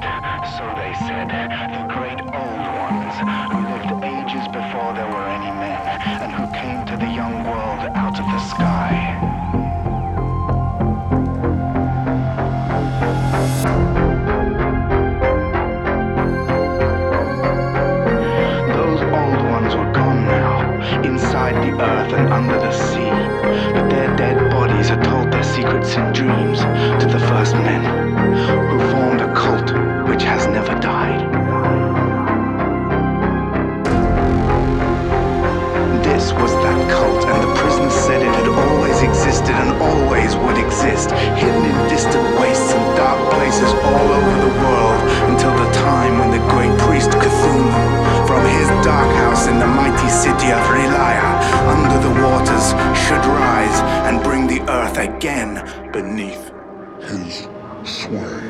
So they said, the great old ones, who lived ages before there were any men, and who came to the young world out of the sky. Those old ones were gone now, inside the earth and under the sea, but their dead bodies had told their secrets and dreams to the first men, who formed a cult which has never died. This was that cult, and the prisoners said it had always existed and always would exist, hidden in distant wastes and dark places all over the world, until the time when the great priest Cthulhu, from his dark house in the mighty city of Rilaya, under the waters, should rise and bring the earth again beneath his sway.